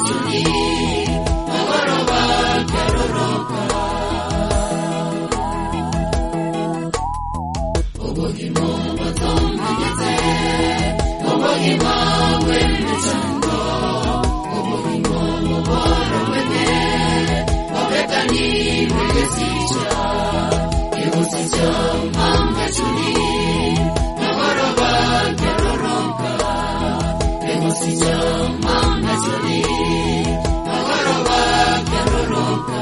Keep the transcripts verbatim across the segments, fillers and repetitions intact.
machuni magoroba keroroka obogi mo tomigete obogi mo wenchando obogi mo boro wete obekani wegesicha yosicha machuni magoroba keroroka yosicha machuni magoroba keroroka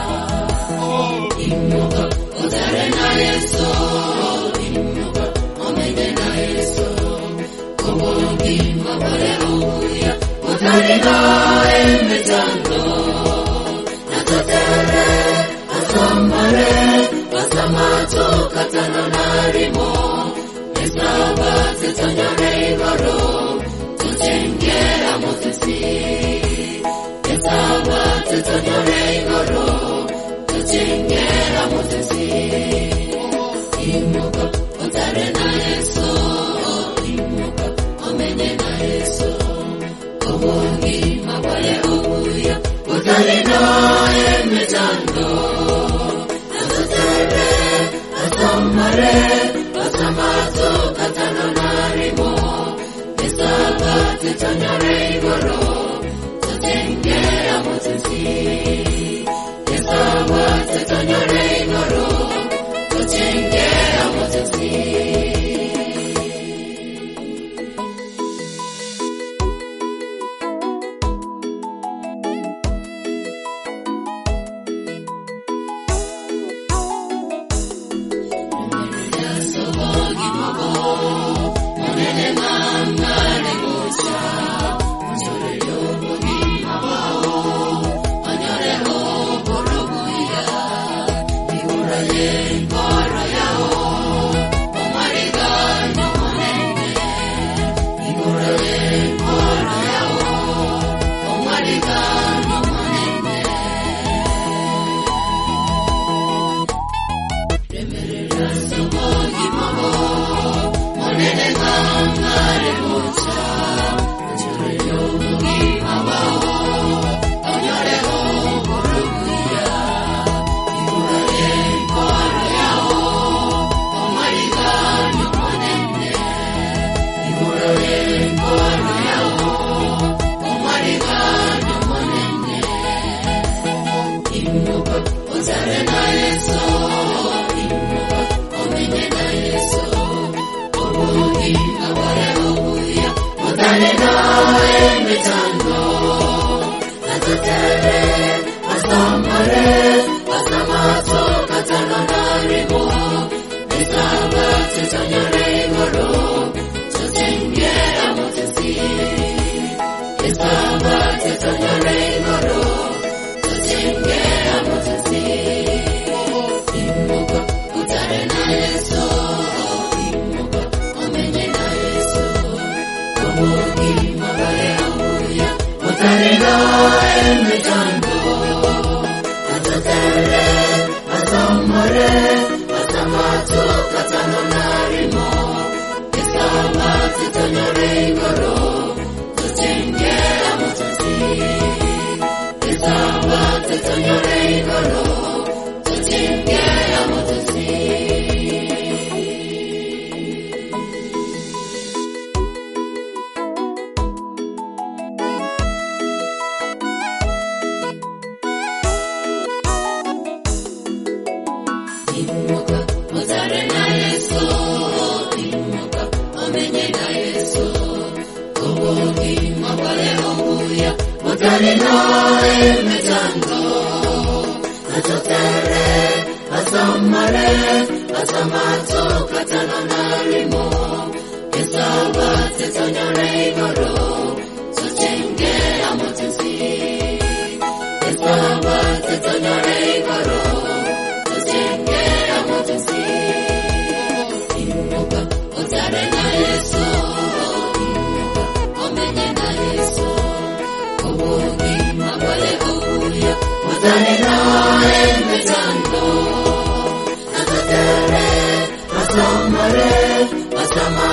imoka otarena yeso imoka omedena yeso obogi maboreruya otarena emechando natotere asamare asamato katanonarimo esaba tetanyare igoro tutengera motesi esaba tetanyare igoro tutengera motesi imoka otarena yeso imoka omenena yeso obogi mabale obuya otarena emechando natotere asamare asamato katanonarimo esaba tetanyare igoro tutengera motesi esaba tetanyare igoro tutengera motesi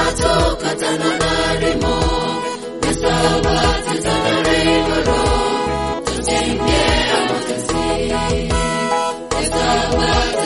Katana narimo, Nesaba, Titana Regoro, Baba